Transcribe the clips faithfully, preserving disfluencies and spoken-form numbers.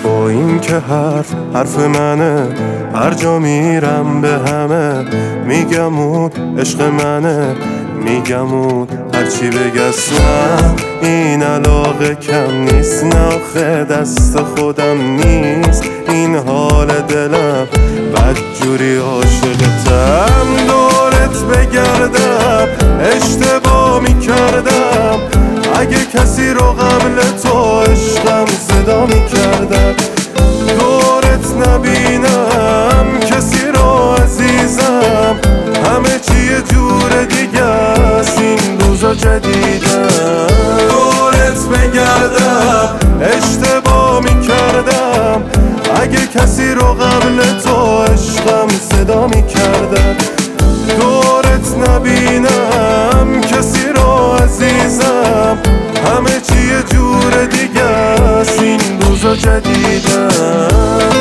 با این که حرف حرف منه، هر جا میرم به همه میگم اون عشق منه، میگم اون هرچی بگس نه این علاقه کم نیست، نه آخه دست خودم نیست این حال دلم، بدجوری عاشقتم دورت بگردم اشتباه میکردم، اگه کسی رو قبل تو عشقم صدا میکردم، دورت نبینم کسی رو عزیزم، همه چی یه جور دیگه است این روزا جدیدم، دورت بگردم اشتباه میکردم، اگه کسی رو قبل تو عشقم صدا میکردم، دورت نبینم کسی رو عزیزم، همه چی یه جور دیگه است این روزا جدیدم.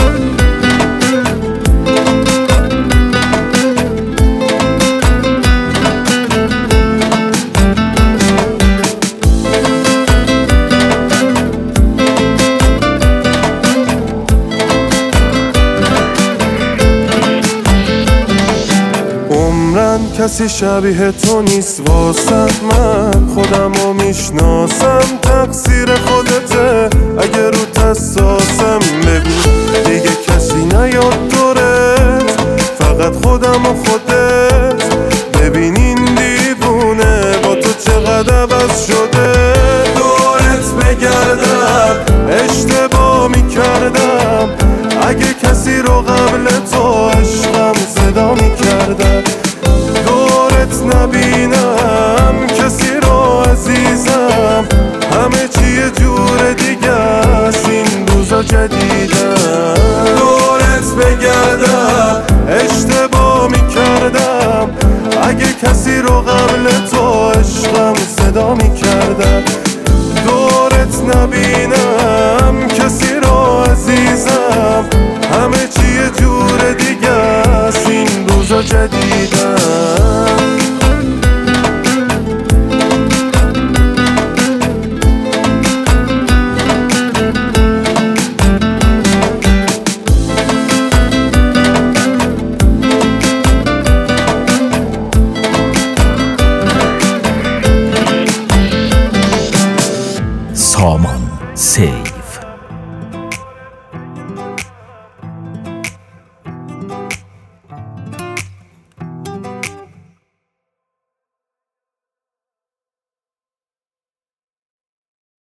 کسی شبیه تو نیست واسه من، خودم رو میشناسم تقصیر خودته، اگه رو تساسم بگو دیگه کسی نیاد دورت، فقط خودم و خودت، ببینین دیوونه با تو چقدر عوض شده، دورت بگردم اشتباه میکردم، اگه کسی رو قبل تو عشقم صدا میکردم، دورت نبینم کسی رو عزیزم، همه چی یه جور دیگه است این روزا جدیدم، دورت بگردم اشتباه میکردم، اگه کسی رو قبل تو عشقم صدا میکردم، دورت نبینم کسی رو عزیزم، همه چی